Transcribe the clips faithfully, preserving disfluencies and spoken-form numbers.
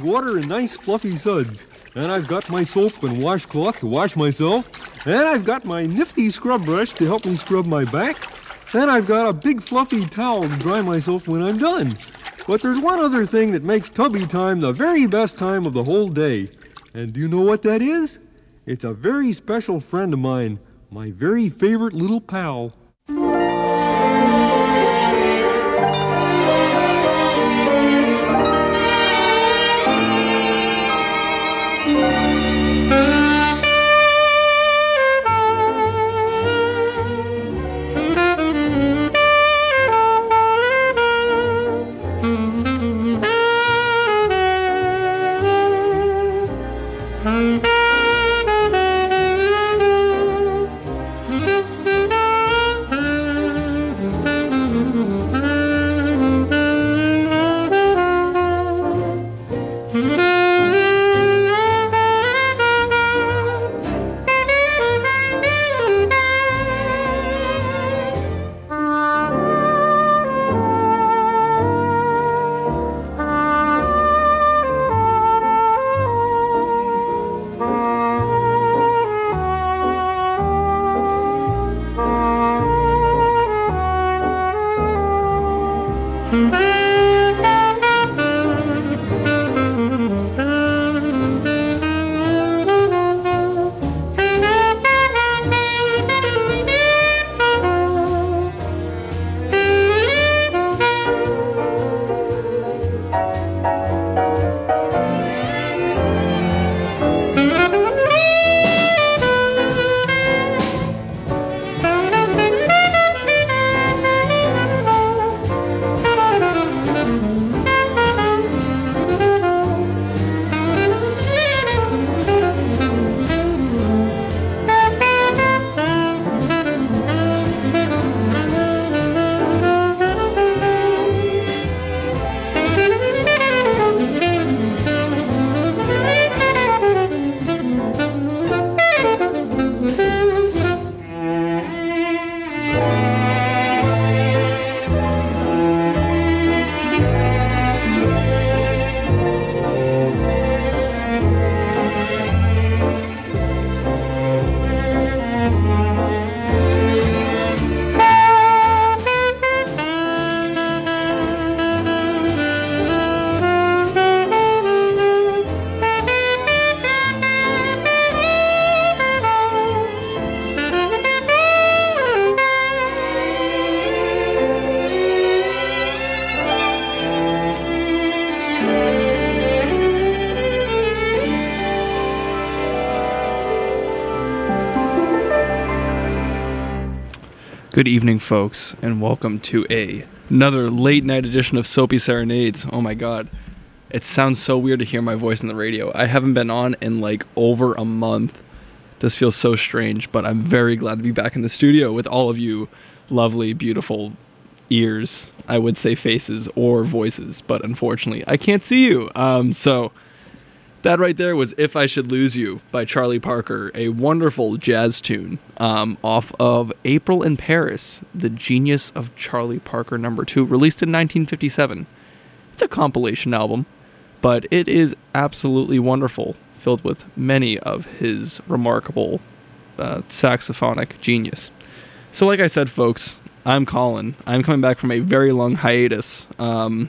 water and nice fluffy suds. And I've got my soap and washcloth to wash myself. And I've got my nifty scrub brush to help me scrub my back. And I've got a big fluffy towel to dry myself when I'm done. But there's one other thing that makes tubby time the very best time of the whole day. And do you know what that is? It's a very special friend of mine, my very favorite little pal. Good evening, folks, and welcome to a another late night edition of Soapy Serenades. Oh my god, it sounds so weird to hear my voice on the radio. I haven't been on in like over a month. This feels so strange, but I'm very glad to be back in the studio with all of you lovely, beautiful ears. I would say faces or voices, but unfortunately I can't see you. Um, so that right there was If I Should Lose You by Charlie Parker, a wonderful jazz tune um, off of April in Paris, The Genius of Charlie Parker number two, released in nineteen fifty-seven. It's a compilation album, but it is absolutely wonderful, filled with many of his remarkable uh, saxophonic genius. So like I said, folks, I'm Colin. I'm coming back from a very long hiatus. Um,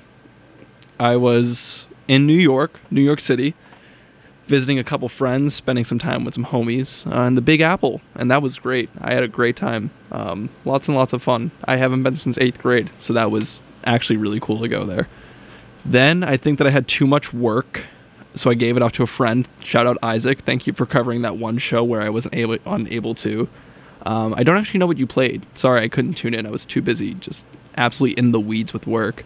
I was in New York, New York City, visiting a couple friends, spending some time with some homies uh, in the Big Apple, and that was great. I had a great time. Um, lots and lots of fun. I haven't been since eighth grade, so that was actually really cool to go there. Then I think that I had too much work, so I gave it off to a friend. Shout out Isaac. Thank you for covering that one show where I wasn't able, unable to. Um, I don't actually know what you played. Sorry, I couldn't tune in. I was too busy, just absolutely in the weeds with work.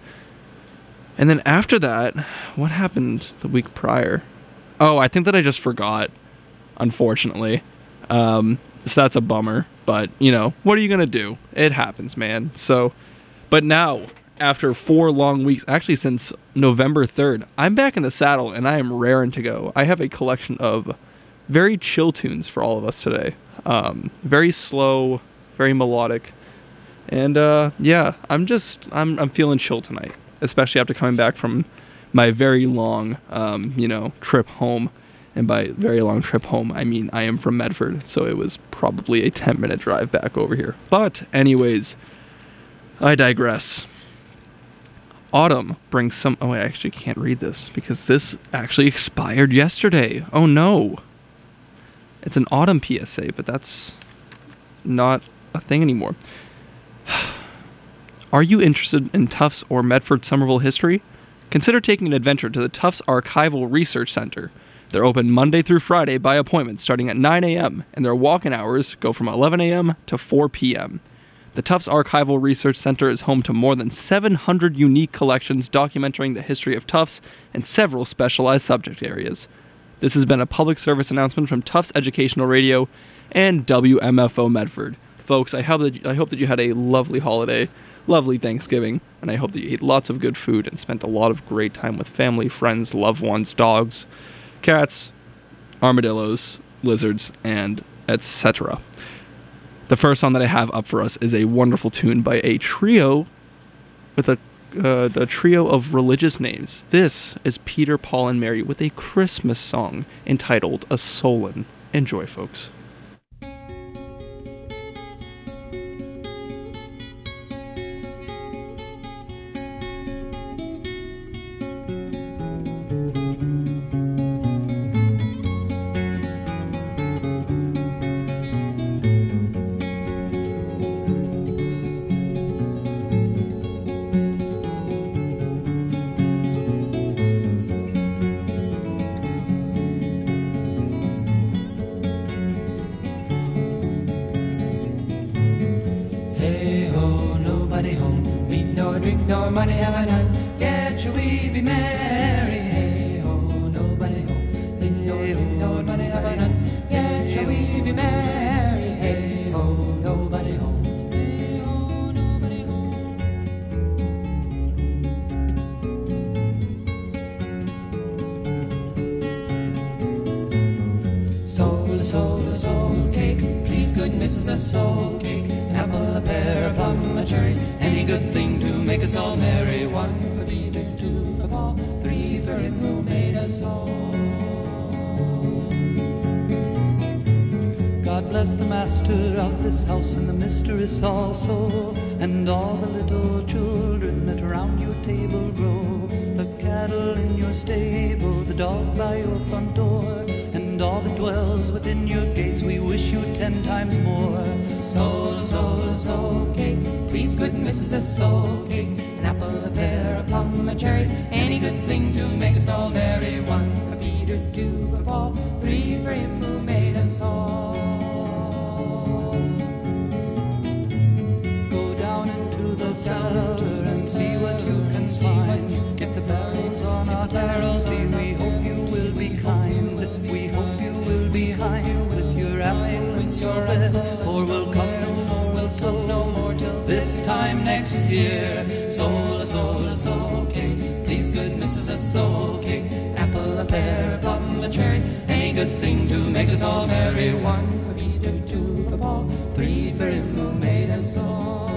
And then after that, what happened the week prior? Oh, I think that I just forgot, unfortunately. Um, so that's a bummer. But, you know, what are you going to do? It happens, man. So, but now, after four long weeks, actually since November third, I'm back in the saddle and I am raring to go. I have a collection of very chill tunes for all of us today. Um, very slow, very melodic. And, uh, yeah, I'm just, I'm, I'm feeling chill tonight, especially after coming back from my very long, um, you know, trip home. And by very long trip home, I mean I am from Medford, so it was probably a ten-minute drive back over here. But anyways, I digress. Autumn brings some... Oh, I actually can't read this because this actually expired yesterday. Oh, no. It's an autumn P S A, but that's not a thing anymore. Are you interested in Tufts or Medford Somerville history? Consider taking an adventure to the Tufts Archival Research Center. They're open Monday through Friday by appointment starting at nine a.m., and their walk-in hours go from eleven a.m. to four p.m. The Tufts Archival Research Center is home to more than seven hundred unique collections documenting the history of Tufts and several specialized subject areas. This has been a public service announcement from Tufts Educational Radio and W M F O Medford. Folks, I hope that, I hope that you had a lovely holiday, lovely Thanksgiving, and I hope that you ate lots of good food and spent a lot of great time with family, friends, loved ones, dogs, cats, armadillos, lizards, and et cetera. The first song that I have up for us is a wonderful tune by a trio with a, uh, a trio of religious names. This is Peter, Paul, and Mary with a Christmas song entitled A Solon. Enjoy, folks. Nor money have I none, yet shall we be merry. Hey ho, nobody home. Need no drink, nor money have I none, yet shall we be merry. Hey ho, nobody home. Hey ho, nobody home. Soul, a soul, a soul cake. Please, good missus, a soul cake. An apple, a pear, a plum, a cherry. Any good thing to make us all merry. One for Peter, two for Paul, three for him who made us all. God bless the master of this house and the mistress also, and all the little children that around your table grow, the cattle in your stable, the dog by your front door, and all that dwells within your gates. We wish you ten times more. Soul, a soul, a soul cake. Please, good missus, a soul cake. An apple, a pear, a plum, a cherry. Any good thing to make us all merry. One for Peter, two for Paul, three for him who made us all. Go down into the cellar and see what you can find. Get the barrels on our barrels. We hope you will be kind. We hope you will be kind with your apple and your red, for we'll come no more, we'll come no more till this time next year. Soul, a soul, a soul cake. Please, good missus, a soul cake. Apple, a pear, a plum, a cherry. Any good thing to make us all merry. One for Peter, two for Paul, three for him who made us all.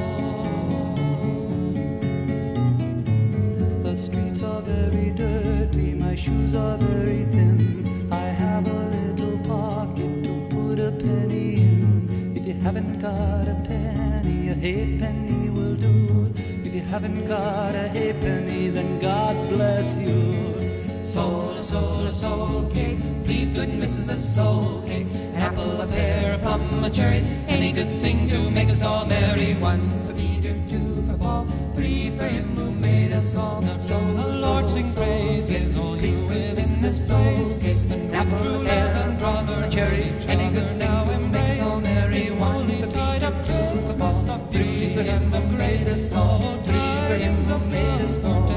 The streets are very dirty, my shoes are very thin. I have a little pocket to put a penny in. If you haven't got a penny, a halfpenny will do. If you haven't got a halfpenny, then God bless you. Soul, a soul, a soul cake. Please, good missus, a soul cake. An apple, a pear, a plum, a cherry. Any good thing to make us all merry. One for Peter, two for Paul, three for him who made us all. So the Lord sing praises, all you with us, a soul cake. An apple, a pear, and brother, a cherry. Any good thing to make us all merry. One for Peter, two for Paul, three for him who made us all. Three for him who made us all.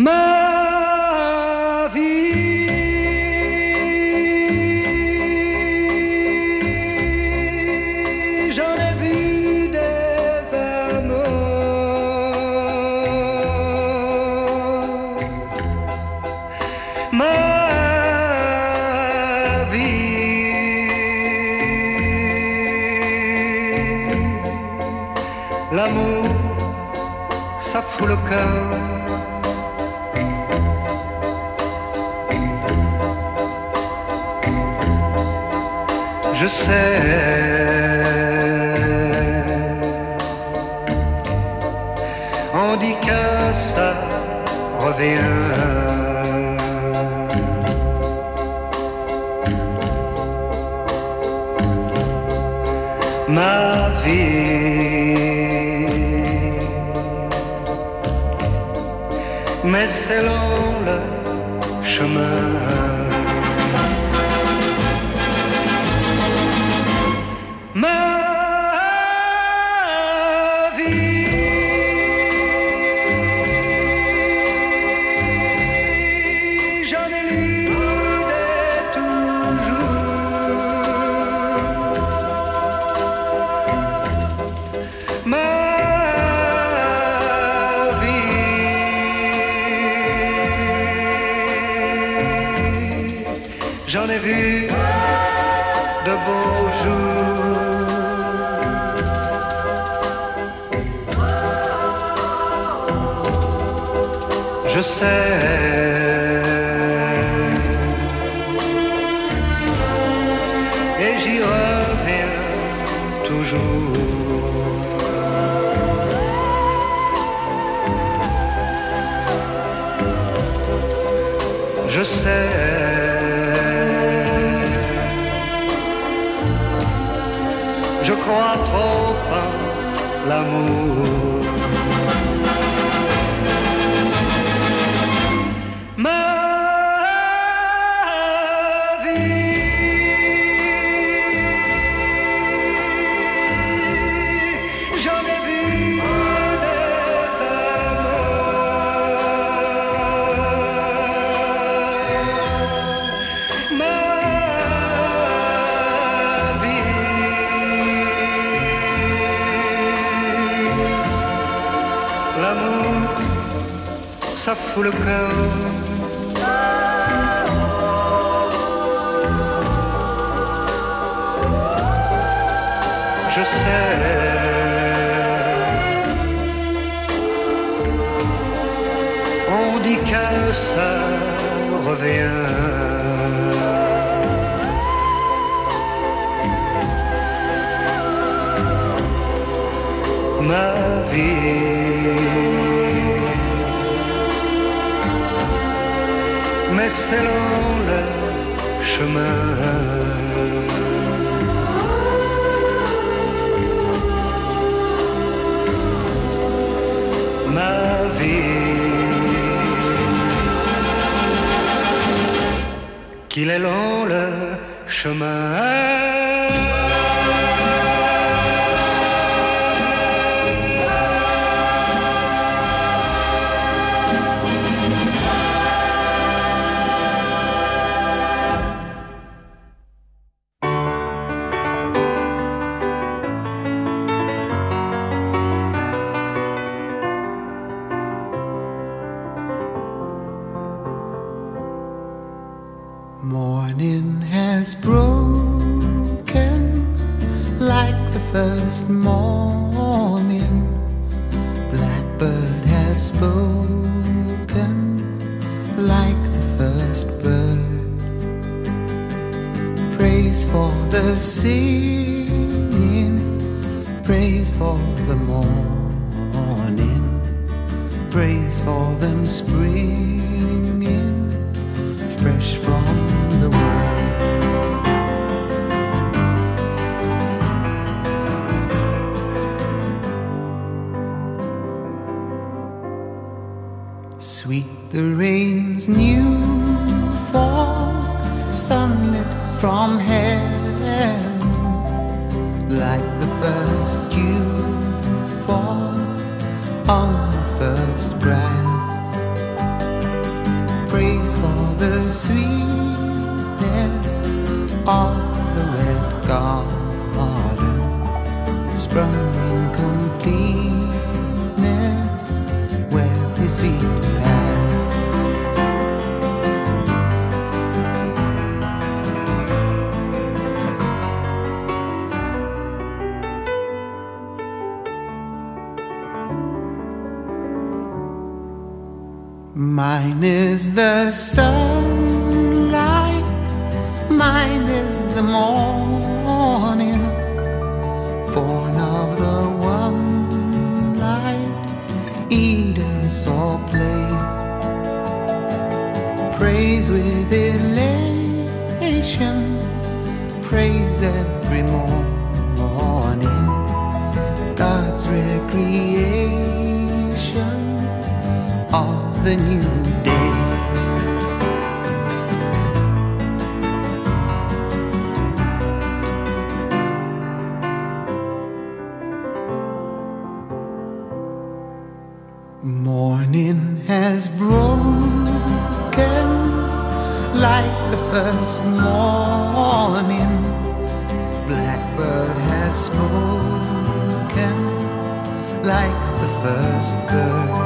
ma vie. J'en ai vu des amours, ma l'amour, ça fout le cœur. Je sais, on dit que ça revient. Ma vie, mais c'est long le chemin. Ma vie, j'en ai lu des toujours. Ma j'en ai vu de beaux jours. Je sais, et j'y reviens toujours. Je sais, je crois trop en l'amour. Ma vie, j'en ai vu des amours. Ma l'amour, ça fout le cœur. Je sais, on dit que ça revient. Ma vie, mais c'est long le chemin. Ma vie, qu'il est long le chemin. Morning has broken like the first morning. Blackbird has spoken like the first bird. Praise for the singing, praise for the morning, praise for them springing fresh from the world. Sweet the rain's new fall, sunlit from heaven, like the first dew fall on the first grass. Mine is the sunlight, mine is the morning, born of the one light Eden saw play. Praise with elation, praise every morning, God's recreation of the new day. Morning has broken like the first morning. Blackbird has spoken like the first bird.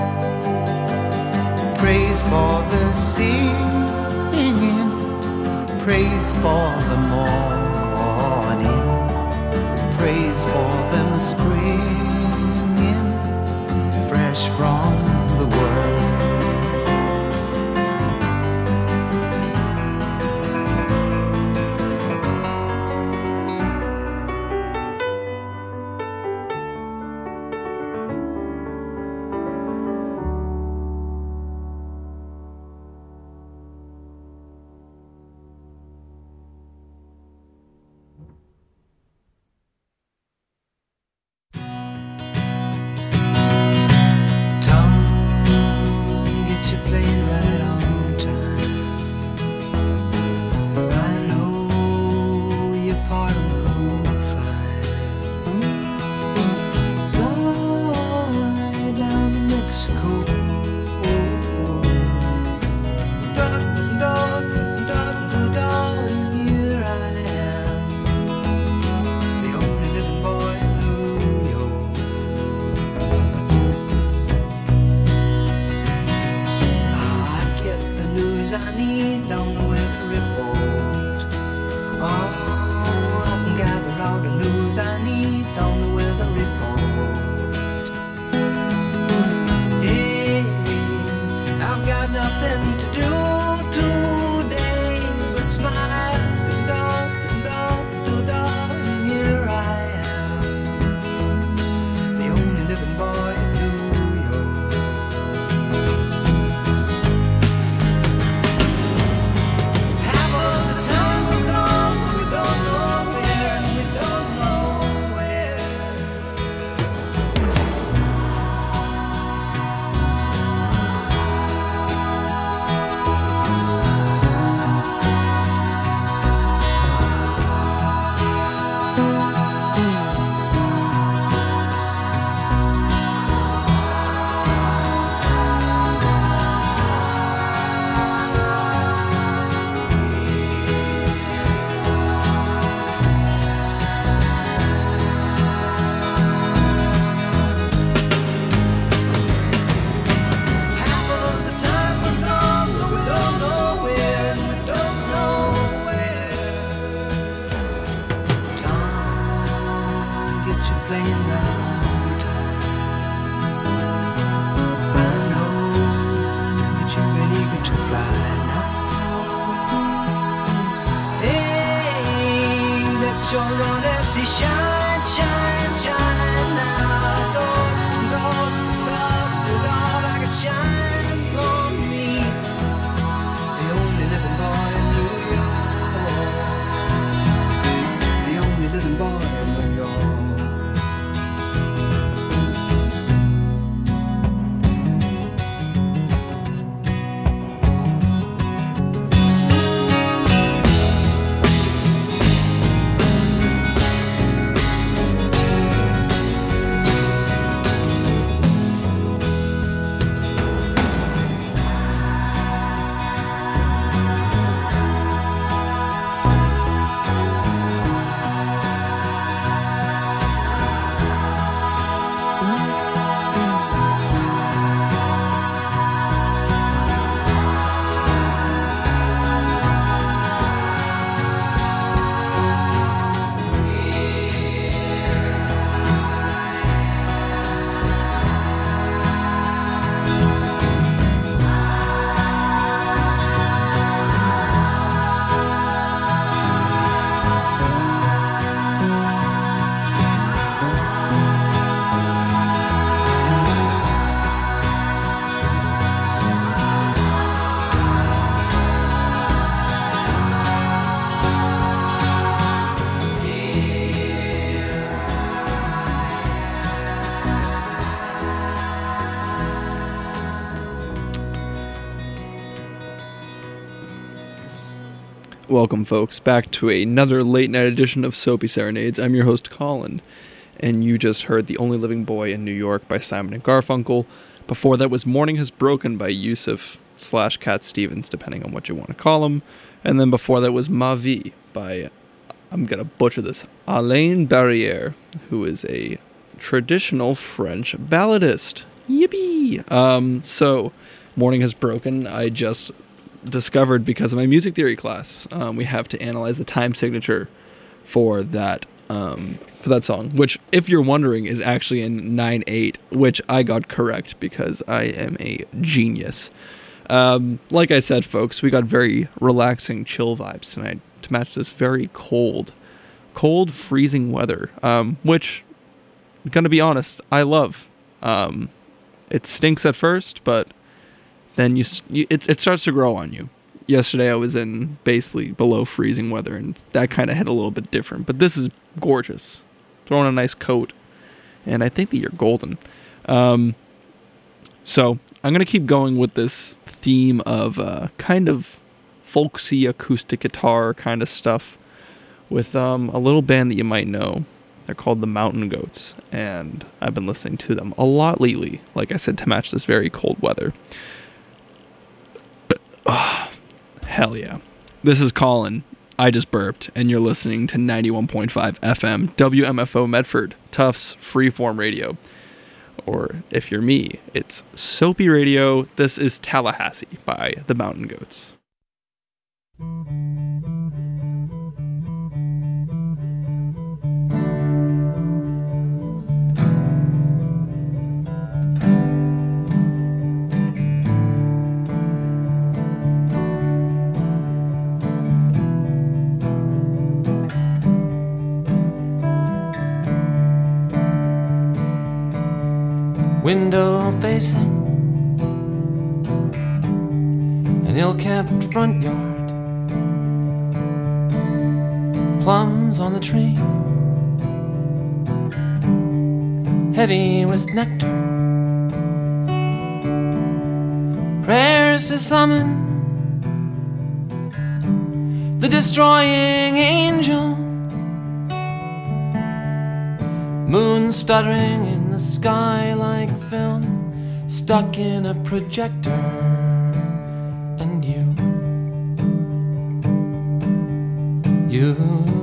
Praise for the singing, praise for the morning, praise for them springing fresh from the world. Welcome, folks, back to another late night edition of Soapy Serenades. I'm your host, Colin, and you just heard The Only Living Boy in New York by Simon and Garfunkel. Before that was Morning Has Broken by Yusuf slash Cat Stevens, depending on what you want to call him. And then before that was Ma Vie by, I'm going to butcher this, Alain Barrière, who is a traditional French balladist. Yippee! Um, so, Morning Has Broken, I just discovered because of my music theory class. Um, we have to analyze the time signature for that um, for that song, which, if you're wondering, is actually in nine eight, which I got correct because I am a genius. Um, like I said, folks, we got very relaxing, chill vibes tonight to match this very cold, cold, freezing weather, um, which, I'm gonna be honest, I love. Um, it stinks at first, but then you, you it, it starts to grow on you. Yesterday I was in basically below freezing weather, and that kind of hit a little bit different. But this is gorgeous. Throw on a nice coat, and I think that you're golden. Um, so I'm going to keep going with this theme of uh, kind of folksy acoustic guitar kind of stuff with um, a little band that you might know. They're called the Mountain Goats, and I've been listening to them a lot lately, like I said, to match this very cold weather. Oh, hell yeah. This is Colin. I just burped, and you're listening to ninety-one point five F M W M F O Medford, Tufts Freeform Radio. Or if you're me, it's Soapy Radio. This is Tallahassee by the Mountain Goats. Window facing an ill-kept front yard, plums on the tree, heavy with nectar, prayers to summon the destroying angel, moon stuttering in the sky like film, stuck in a projector, and you, you.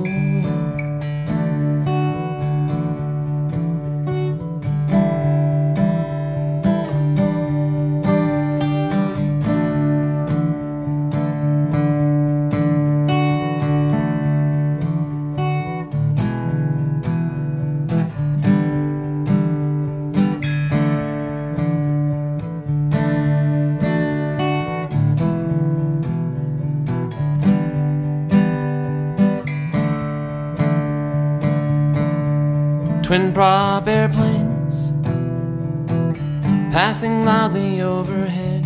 Twin prop airplanes passing loudly overhead,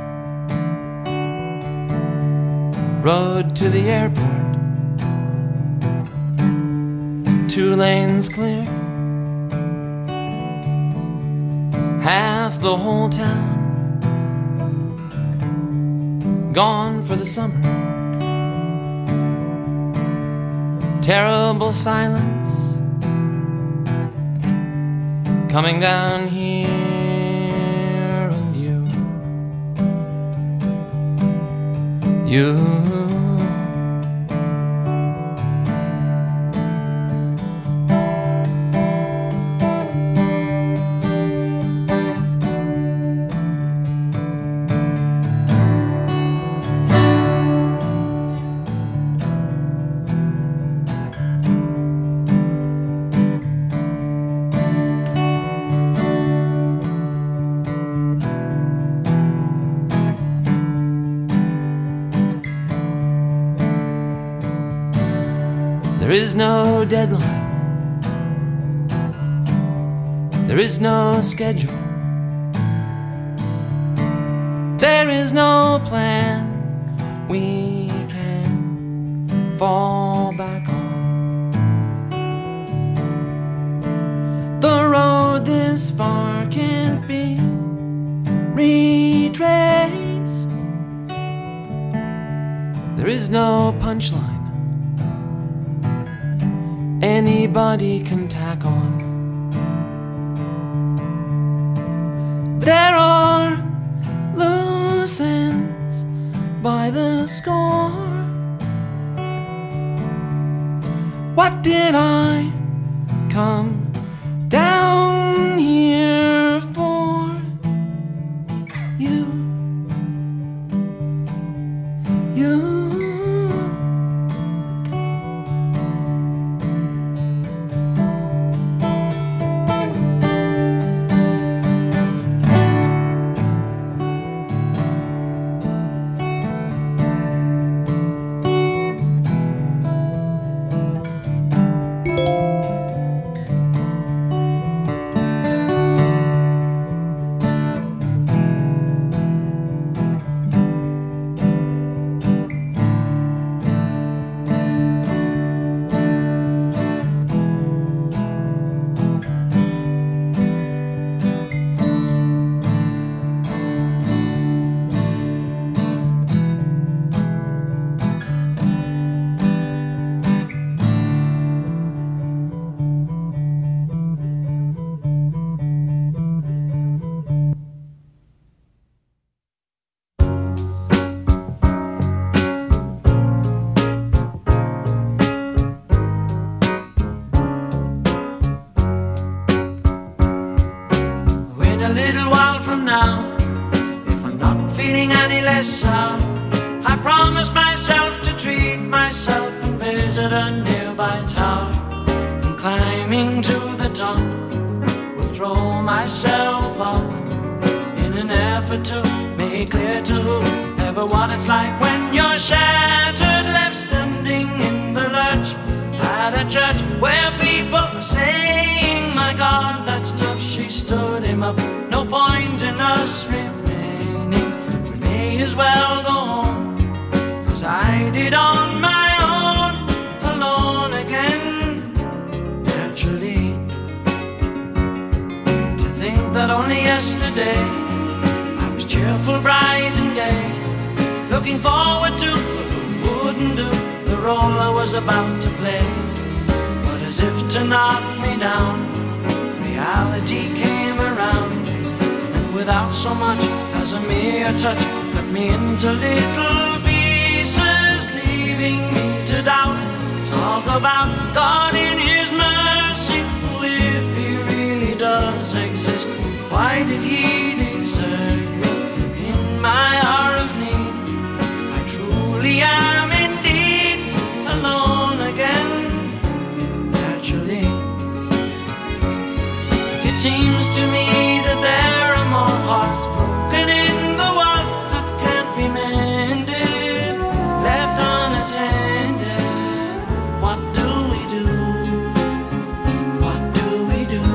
road to the airport, two lanes clear, half the whole town gone for the summer, terrible silence coming down here, and you, you. There is no deadline, there is no schedule, there is no plan we can fall back on. The road this far can't be retraced. There is no punchline anybody can tack on. There are loose ends by the score. What did I come down here for? You, you. I promised myself to treat myself and visit a nearby tower, and climbing to the top will throw myself off in an effort to make clear to whoever what it's like when you're shattered, left standing in the lurch at a church where people were saying, my God, that's tough. She stood him up, no point in us remaining, we may as well go home as I did on my own, alone again. Naturally, to think that only yesterday I was cheerful, bright and gay, looking forward to who wouldn't do the role I was about to play. But as if to knock me down, reality came around, and without so much as a mere touch, cut me into little pieces, leaving me to doubt. Talk about God in His mercy, who, if He really does exist, why did He desert me in my hour of need? I truly am indeed alone again. Naturally, it seems to me that there are more hearts broken in the world that can't be mended, left unattended. What do we do? What do we do?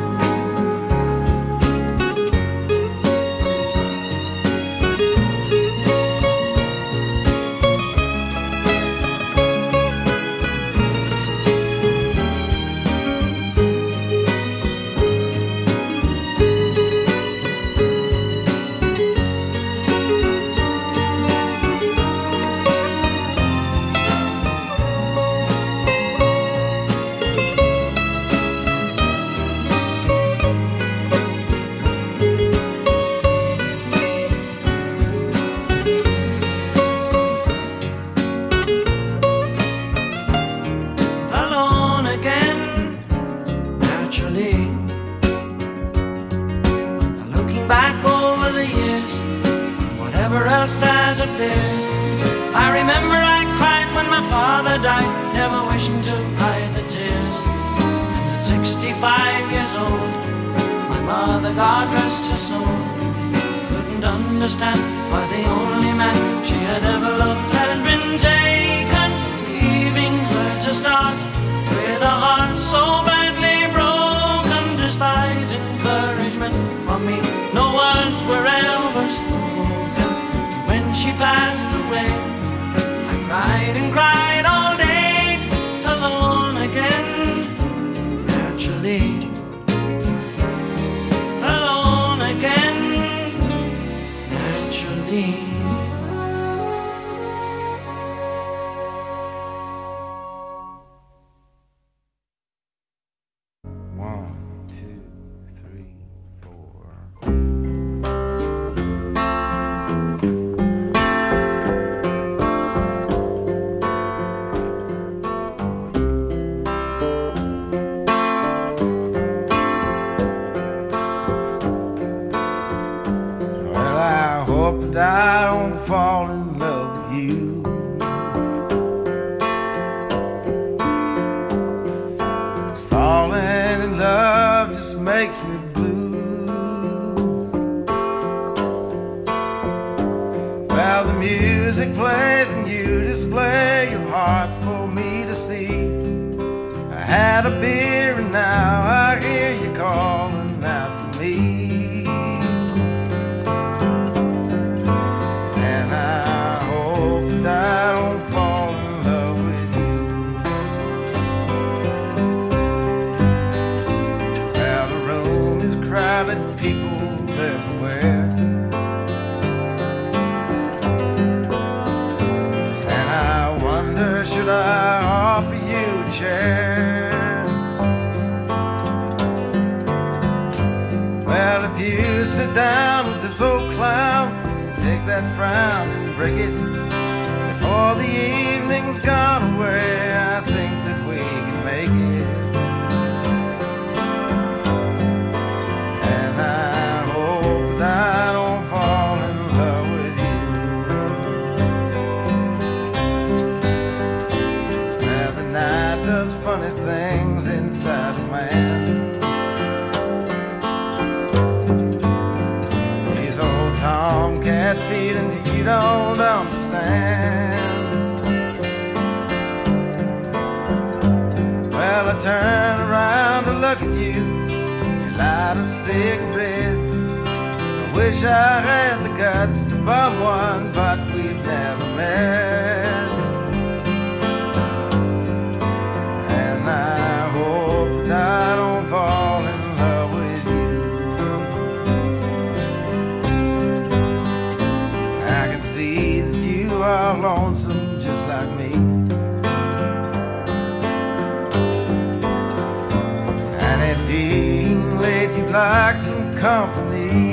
Alone again, naturally. Now looking back over the years, whatever else that appears, I remember I cried when my father died, never wishing to hide the tears. And at sixty-five years old, my mother, God rest her soul, couldn't understand why the only man she had ever loved had been taken, leaving her to start with a heart so badly broken. Despite encouragement from me, no words were ever spoken. When she passed away, I cried and cried all day, alone again. Naturally, alone again. Naturally. hope that I don't fall in love with you. Falling in love just makes me blue. Well, the music plays and you display your heart for me to see. I had a beer and now I hear you calling out for me. And I hope that I don't fall in love with you. Well, the room is crowded, people everywhere. And I wonder, should I offer you a chair? Well, if you sit down with this old clown, take that frown and break it before the evening's gone away, I think that we can make it. And I hope that I don't fall in love with you. Now the night does funny things inside a man. These old tomcat feelings you don't understand. Well, I turn around to look at you, you light a cigarette. I wish I had the guts to bum one, but we've never met. And I hope that I don't fall in love with you. I can see that you are lonesome just like me. And it being late, you'd like some company.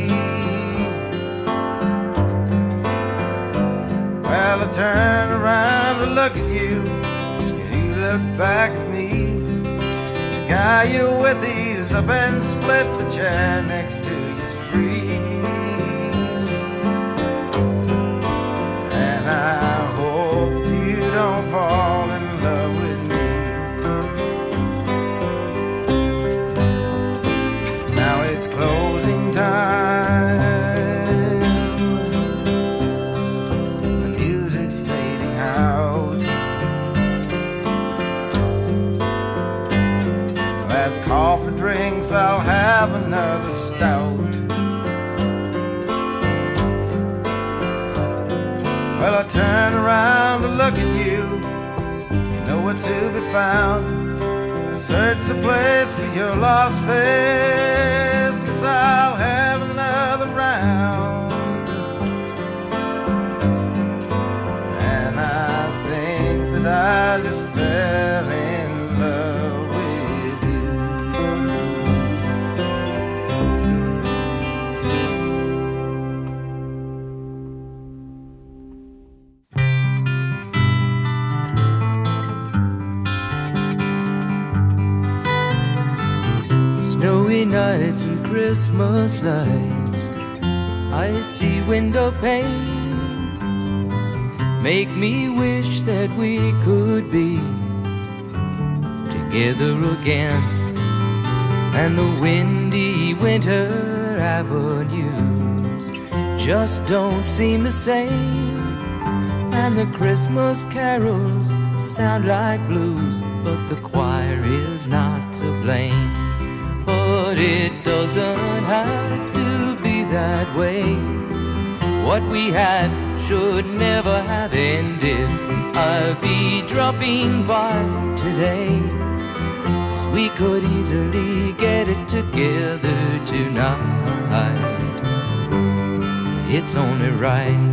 Well, I turn around to look at you, you look back at me. The guy you're with, he's up and split. The chair next to you's free. And I hope you don't fall in love with me. Now it's closing time. The music's fading out. Last coffee drinks, I'll have another stout. Well, I turn around to look at you, nowhere to be found. I search the place for your lost face, 'cause I'll have another round. And I think that I just fell in love with you. Snowy nights and Christmas lights, I see window pane, make me wish that we could be together again. And the windy winter avenues just don't seem the same. And the Christmas carols sound like blues, but the choir is not to blame. But it doesn't have to be that way. What we had should never have ended. I'll be dropping by today, 'cause we could easily get it together tonight. It's only right.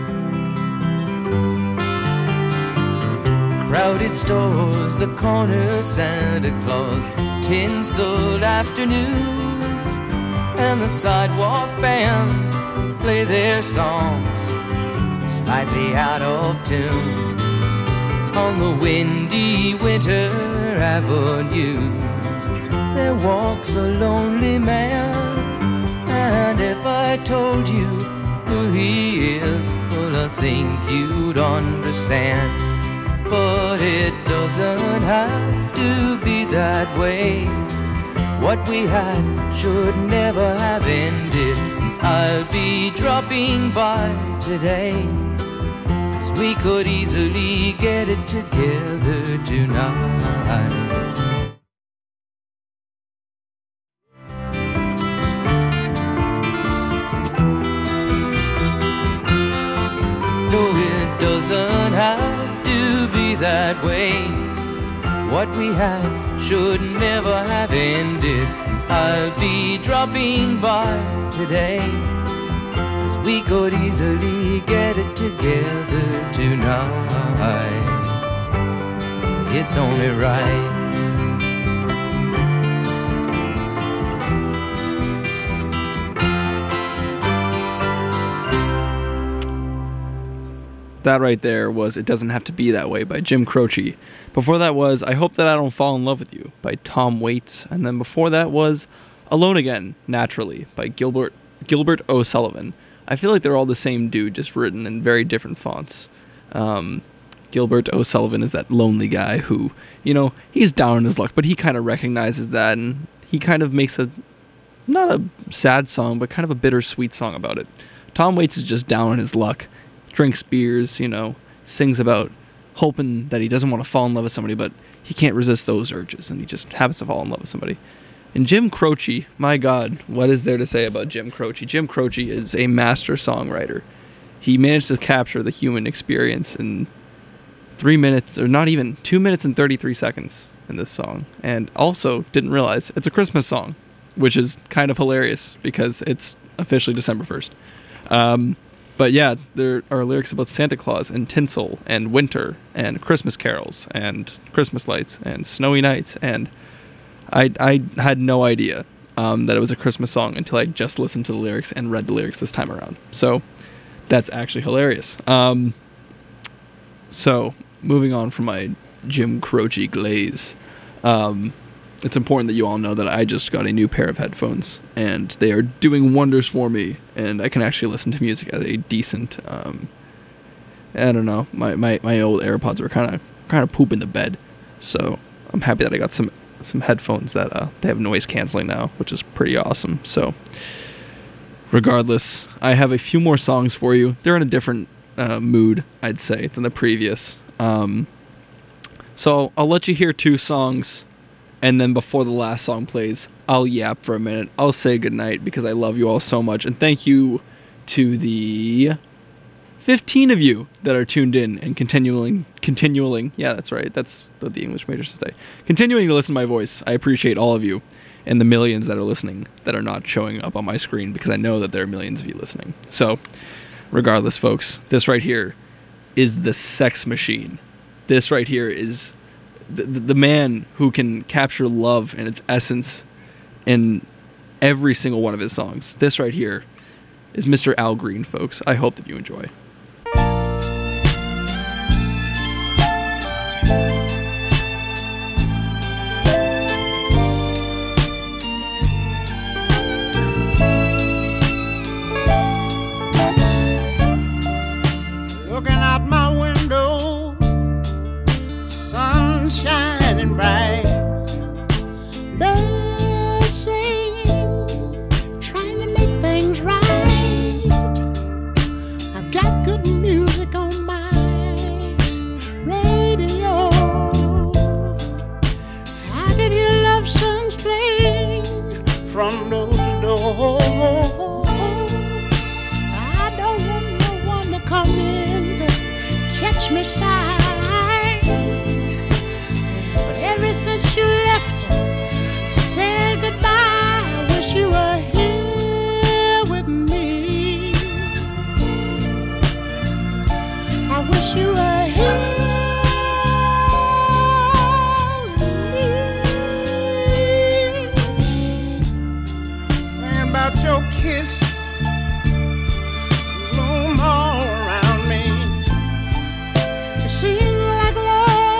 Crowded stores, the corner Santa Claus, tinseled afternoons, and the sidewalk bands play their songs slightly out of tune. On the windy winter avenues there walks a lonely man, and if I told you who he is, well, I think you'd understand. But it doesn't have to be that way. What we had should never have ended. I'll be dropping by today, 'cause we could easily get it together tonight. No, it doesn't have to be that way. What we had should never have ended. I'll be dropping by today, 'cause we could easily get it together tonight. It's only right. That right there was It Doesn't Have to Be That Way by Jim Croce. Before that was I Hope That I Don't Fall in Love with You by Tom Waits. And then before that was Alone Again, Naturally by Gilbert Gilbert O'Sullivan. I feel like they're all the same dude, just written in very different fonts. Um, Gilbert O'Sullivan is that lonely guy who, you know, he's down on his luck, but he kind of recognizes that, and he kind of makes a, not a sad song, but kind of a bittersweet song about it. Tom Waits is just down on his luck. Drinks beers, you know, sings about hoping that he doesn't want to fall in love with somebody, but he can't resist those urges, and he just happens to fall in love with somebody. And Jim Croce, my God, what is there to say about Jim Croce? Jim Croce is a master songwriter. He managed to capture the human experience in three minutes, or not even, two minutes and thirty-three seconds in this song. And also didn't realize it's a Christmas song, which is kind of hilarious because it's officially December first. Um... But yeah, there are lyrics about Santa Claus and tinsel and winter and Christmas carols and Christmas lights and snowy nights. And I I had no idea um, that it was a Christmas song until I just listened to the lyrics and read the lyrics this time around. So that's actually hilarious. Um, so moving on from my Jim Croce glaze, um, it's important that you all know that I just got a new pair of headphones, and they are doing wonders for me, and I can actually listen to music at a decent, um, I don't know, my, my, my old AirPods were kind of kind of pooping the bed, so I'm happy that I got some, some headphones that uh, they have noise canceling now, which is pretty awesome. So regardless, I have a few more songs for you. They're in a different uh, mood, I'd say, than the previous. Um, so I'll let you hear two songs, and then before the last song plays, I'll yap for a minute. I'll say goodnight because I love you all so much. And thank you to the fifteen of you that are tuned in and continuing, continuing. Yeah, that's right. That's what the English major should say. Continuing to listen to my voice. I appreciate all of you and the millions that are listening that are not showing up on my screen, because I know that there are millions of you listening. So regardless, folks, this right here is the Sex Machine. This right here is The, the man who can capture love in its essence in every single one of his songs. This right here is Mister Al Green, folks. I hope that you enjoy. Looking out my window, sun shining bright, birds singing, trying to make things right. I've got good music on my radio. I can hear love songs playing from door to door. I don't want no one to come in to catch me sighing. Ever since you left, said goodbye, I wish you were here with me. I wish you were here with me. And about your kiss, bloom all around me. It seems like love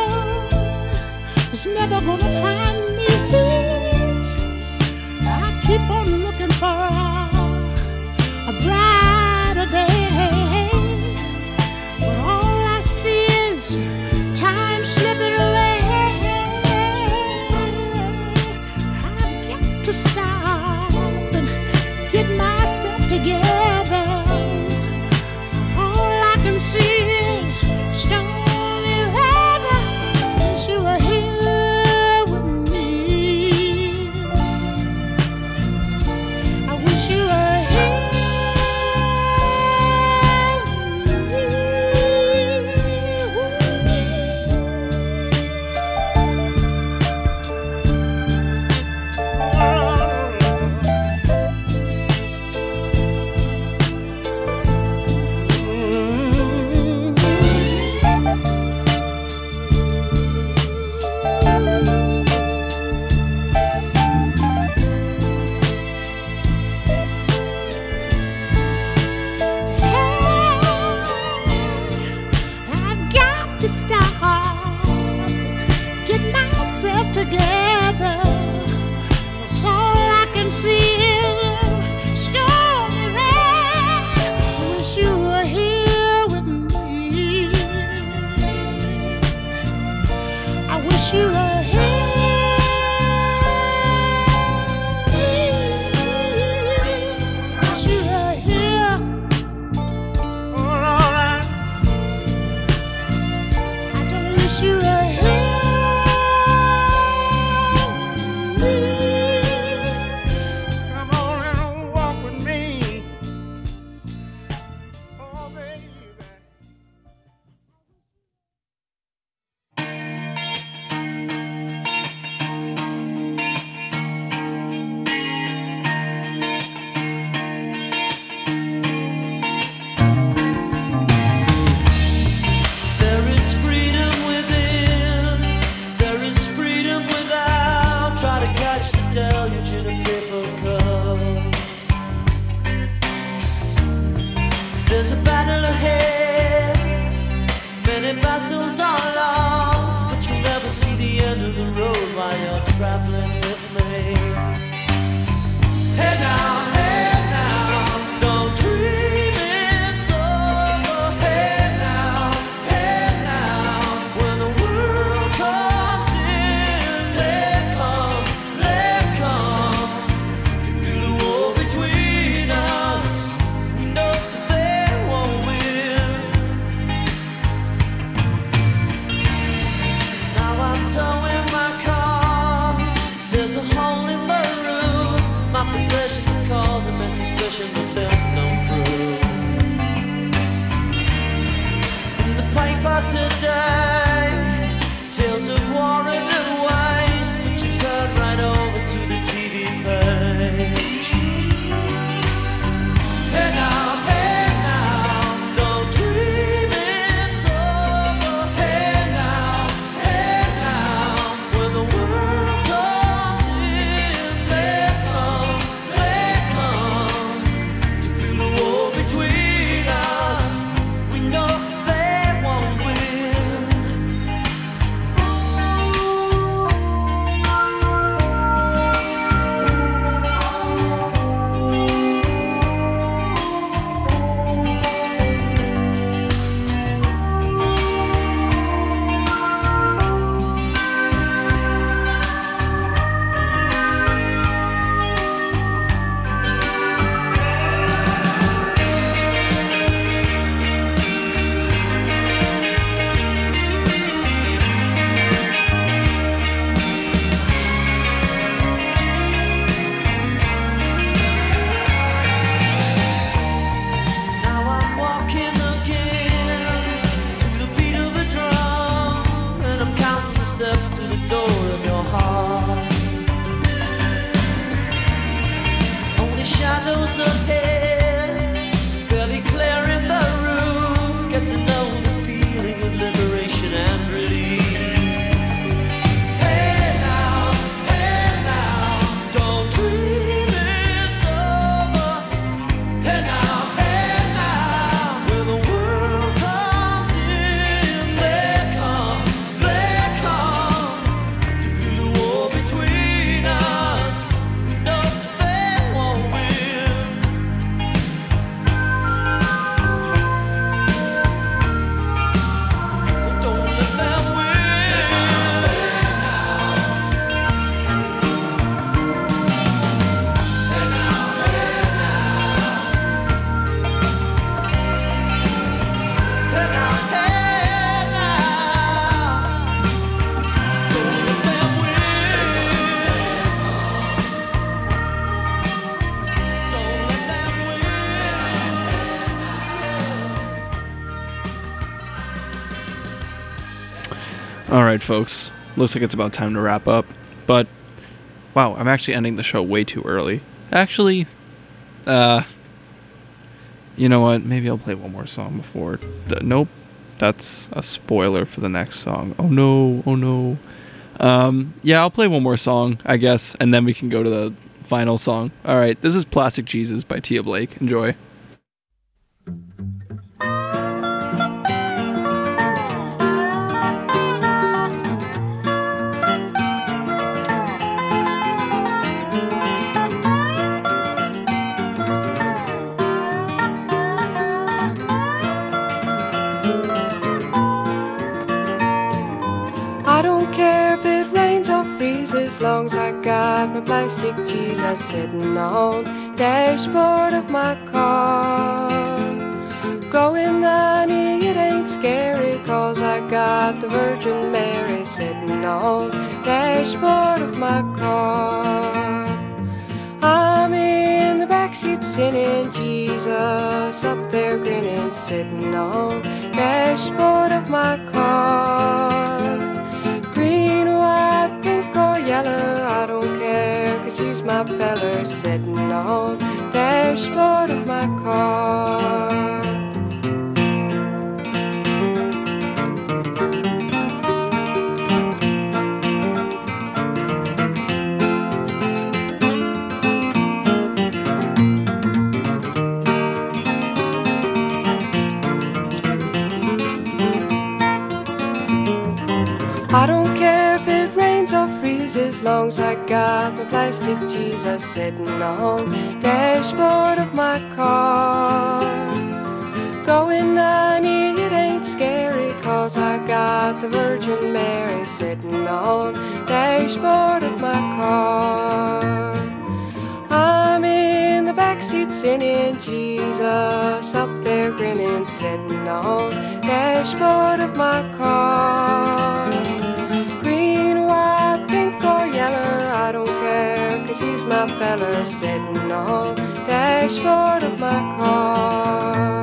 There's a battle ahead, many battles are lost, but you'll never see the end of the road while you're traveling with me. Hey now, hey now, don't dream it's over. Hey now, hey now, when the world comes in, they come, they come to build a wall between us. We know they won't win. Now I'm towing my car, there's a hole in the roof. My possessions are causing me suspicion, but there's no proof. In the paper today, tales of war and waste, but you turn right over to the T V page. Hey now, hey now, don't dream it's over. Hey now, hey now, when the world comes in, they come, they come to build a wall between us. We know they won't win. Now I'm walking again to the beat of a drum, and I'm counting the steps to the door of your heart. Only shadows ahead, barely clearing the roof. Get to know the feeling of liberation and release. Hey now, hey now, don't dream it's over. Hey now, hey now, when the world comes in, they come, they come to build a wall between us. No, they won't win. Don't let them win. Hey now, hey now, don't let them win. Don't let them win. All right, folks. Looks like it's about time to wrap up. But wow, I'm actually ending the show way too early. Actually, uh, you know what? Maybe I'll play one more song before. The, nope, that's a spoiler for the next song. Oh no, oh no. Um, yeah, I'll play one more song, I guess, and then we can go to the final song. All right, this is "Plastic Jesus" by Tia Blake. Enjoy. I don't care if it rains or freezes, as long as I got my plastic Jesus sitting on the dashboard of my car. Going ninety, it ain't scary, cause I got the Virgin Mary sitting on the dashboard of my car. I'm in the backseat singing, Jesus up there grinning, sitting on the dashboard of my car. Green, white, pink or yellow, I don't care, cause he's my feller, sitting on the dashboard of my car. got my plastic Jesus sitting on the dashboard of my car. Going ninety, it ain't scary, cause I got the Virgin Mary sitting on the dashboard of my car. I'm in the backseat singing Jesus, up there grinning, sitting on the dashboard of my car. Green, white, pink or yellow, I don't care, cause he's my feller, sitting on the dashboard of my car.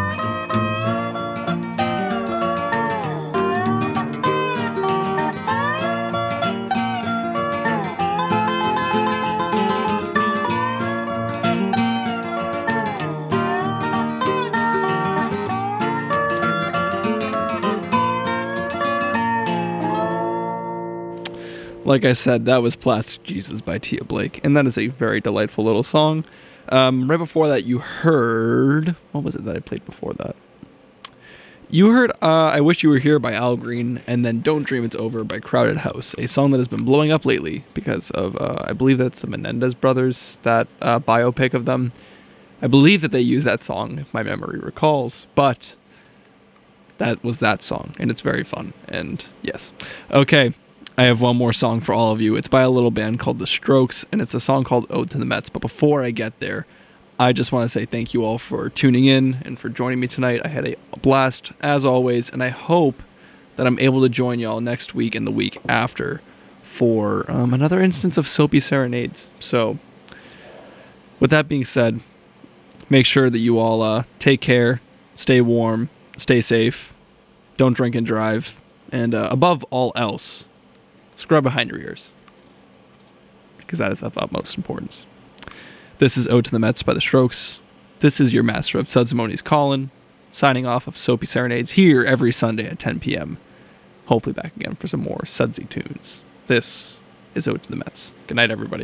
Like I said, that was Plastic Jesus by Tia Blake, and that is a very delightful little song. Um, right before that, you heard... What was it that I played before that? You heard uh, I Wish You Were Here by Al Green, and then Don't Dream It's Over by Crowded House, a song that has been blowing up lately because of, uh, I believe that's the Menendez brothers, that uh, biopic of them. I believe that they use that song, if my memory recalls, but that was that song, and it's very fun, and yes. Okay. I have one more song for all of you. It's by a little band called The Strokes, and it's a song called Ode to the Mets. But before I get there, I just want to say thank you all for tuning in and for joining me tonight. I had a blast, as always, and I hope that I'm able to join y'all next week and the week after for um, another instance of Soapy Serenades. So, with that being said, make sure that you all uh, take care, stay warm, stay safe, don't drink and drive, and uh, above all else, scrub behind your ears, because that is of utmost importance. This is Ode to the Mets by The Strokes. This is your master of Suds Moni's Colin, signing off of Soapy Serenades here every Sunday at ten p.m. Hopefully back again for some more sudsy tunes. This is Ode to the Mets. Good night, everybody.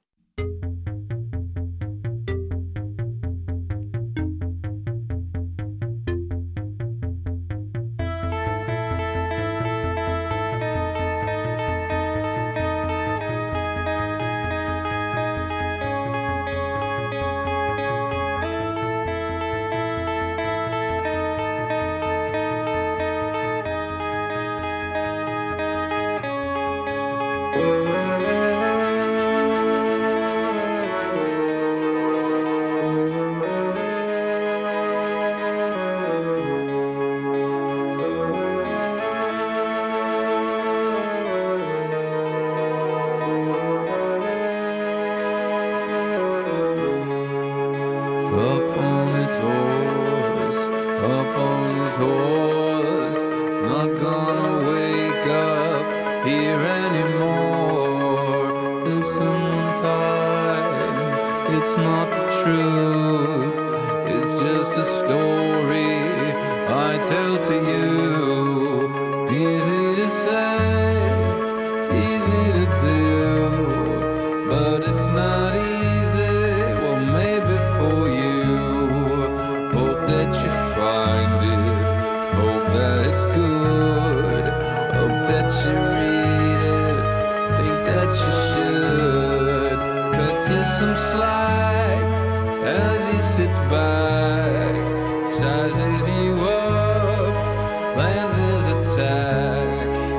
Up on his horse, up on his horse, not gonna wake up here anymore. Listen one time, it's not the truth, it's just a story I tell to you. Easy to say, easy to do, but it's not easy. Well, maybe for you. Hope that you find it, hope that it's good, hope that you read it, think that you should. Cuts you some slack as he sits back, sizes you up, plans his attack.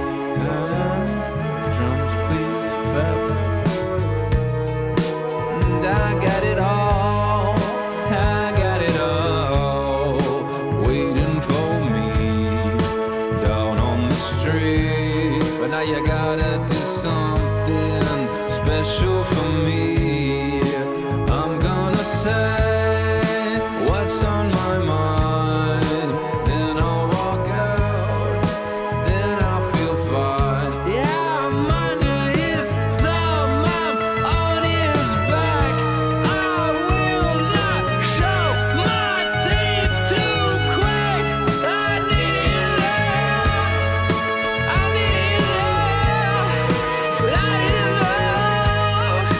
Drums please, fab. And I got it all, I got it all, waiting for me down on the street. But now you gotta do something special for me. I'm gonna say what's on my mind, then I'll walk out, then I'll feel fine. Yeah, I'm under his thumb, I'm on his back. I will not show my teeth to crack. I need it there, I need it there, but I need love.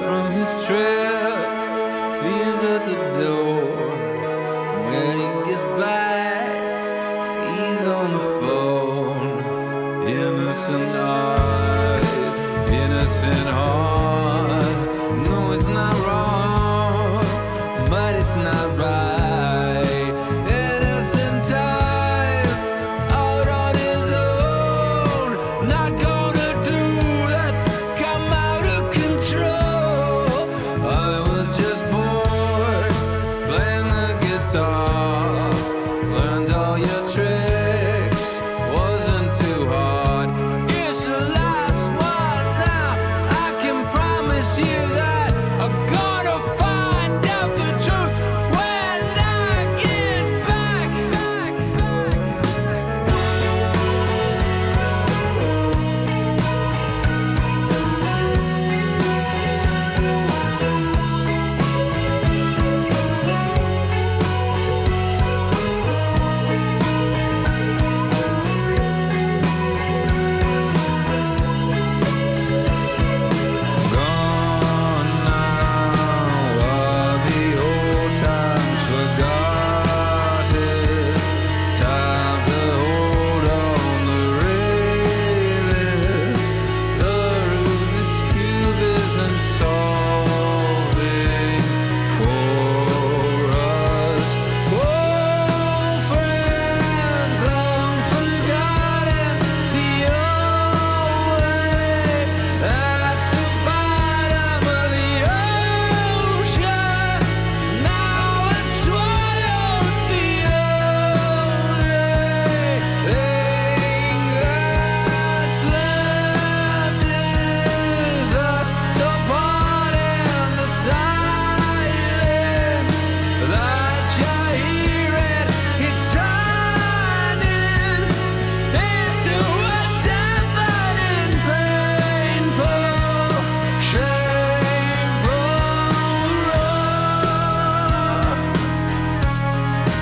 from his trip. He's at the door. When he gets back, he's on the phone. Innocent eyes, innocent heart. No, it's not wrong, but it's not right. Innocent time, out on his own. Not gonna do that, come out of control. I was just bored, playing the guitar. Learned all your tricks, wasn't too hard. It's the last one now, I can promise you that I'm gonna find out the truth when I get back, back, Gone now are the old times forgotten. Time to hold on the railing. The Rubik's Cube isn't solving for us. Old friends long forgotten, the old way at the bottom of the ocean. Now it's swallowed the only thing that's left is us to part in the silence that you're hearing. It's turning into a deafening, painful, shameful roar.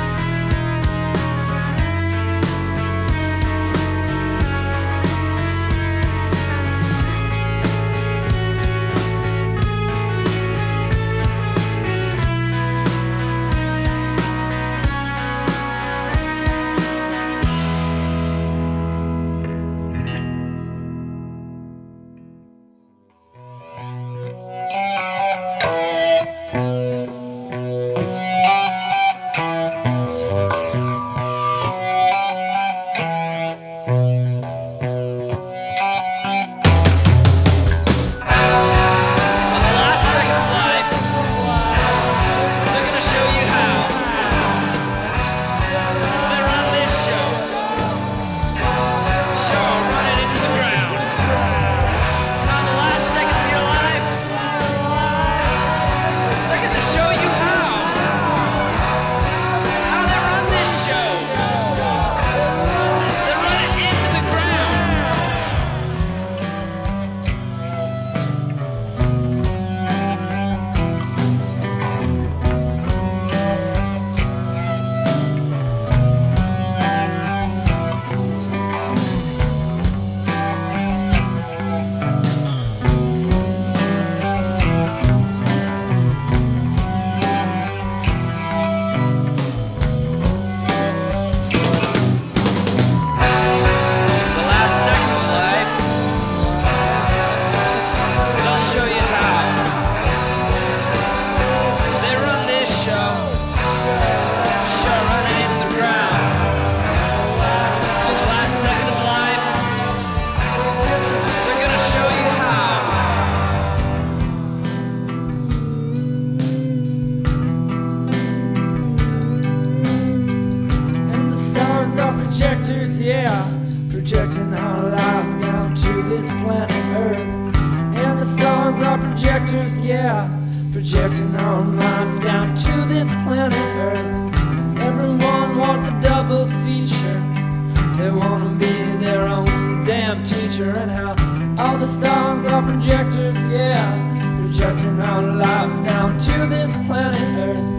Projectors, yeah, projecting our lives down to this planet Earth. And the stars are projectors, yeah, projecting our minds down to this planet Earth. Everyone wants a double feature. They want to be their own damn teacher. And how all the stars are projectors, yeah, projecting our lives down to this planet Earth.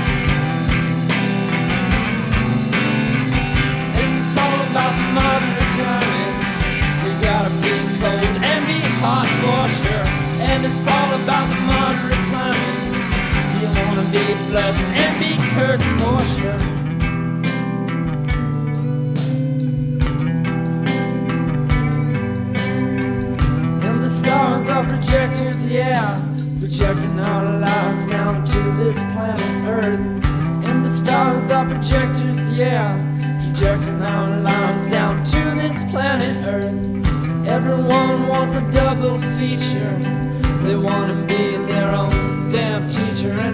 It's all about the modern projectors, yeah, projecting our lives down to this planet Earth. And the stars are projectors, yeah, projecting our lives down to this planet Earth. Everyone wants a double feature. They want to be their own damn teacher. And